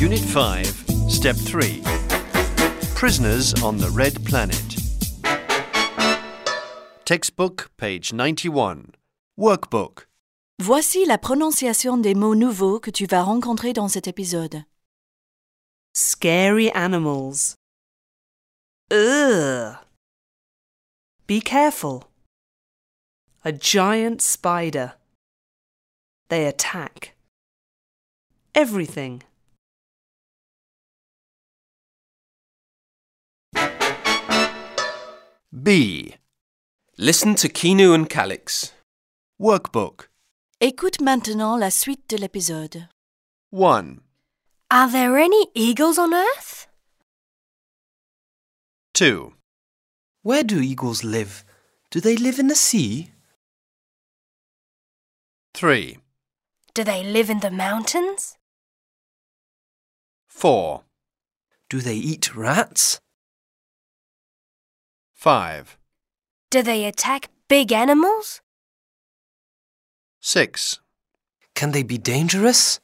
Unit 5, Step 3. Prisoners on the Red Planet. Textbook, page 91. Workbook. Voici la prononciation des mots nouveaux que tu vas rencontrer dans cet épisode. Scary animals. Ugh. Be careful. A giant spider. They attack. Everything. B. Listen to Kinu and Calix. Workbook. Écoute maintenant la suite de l'épisode. 1, Are there any eagles on Earth? 2, Where do eagles live? Do they live in the sea? 3, Do they live in the mountains? 4, Do they eat rats? 5, Do they attack big animals? 6, Can they be dangerous?